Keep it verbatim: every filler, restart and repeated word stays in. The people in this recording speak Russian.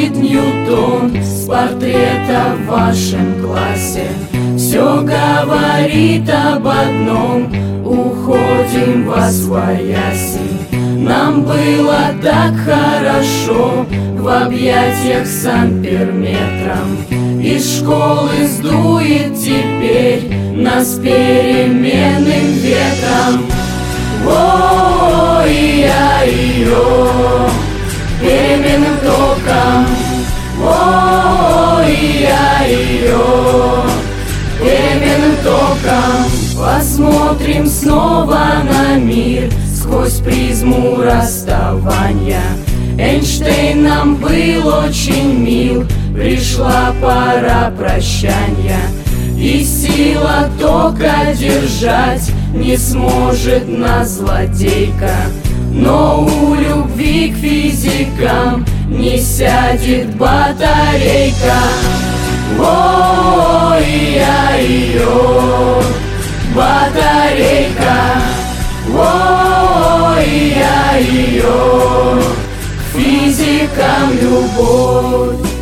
Исаид Ньютон с портрета в вашем классе все говорит об одном: уходим восвояси. Нам было так хорошо в объятиях с амперметром. Из школы сдует теперь нас переменным ветром. Ой-я-йо, переменным током. Ой-я-йо, переменным током. Посмотрим снова на мир сквозь призму расставания. Эйнштейн нам был очень мил, пришла пора прощания. И сила тока держать не сможет нас злодейка, но у любви к физикам не сядет батарейка. Ой-я-йо, батарейка. Ой-я-йо, к физикам любовь.